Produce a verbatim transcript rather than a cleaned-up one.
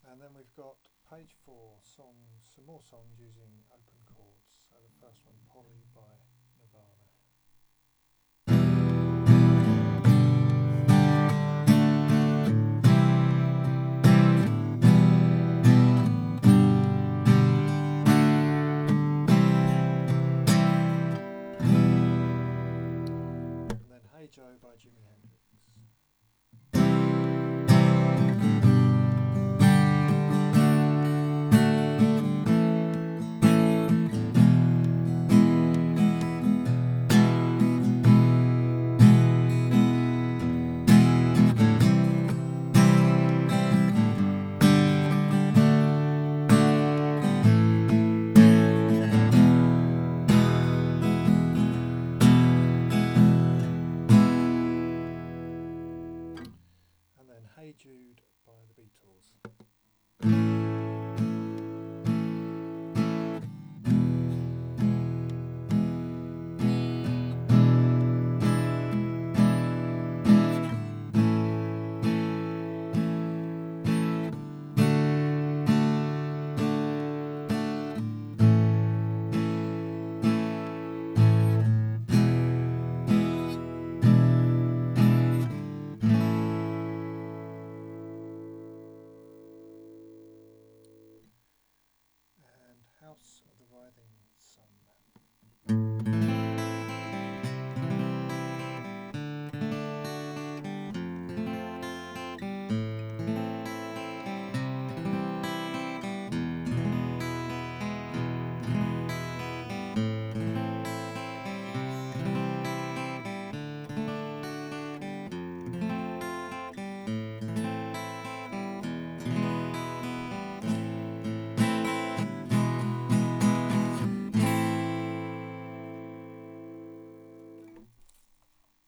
And then we've got page four, songs, some more songs using open chords. So the first one, Polly by Nirvana. And then Hey Joe by Jimi Hendrix. And then Hey Jude by the Beatles. And House of the Rising Sun.